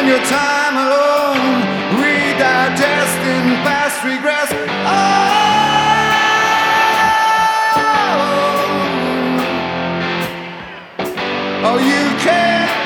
spend your time alone, redigesting past regrets. Oh, you can't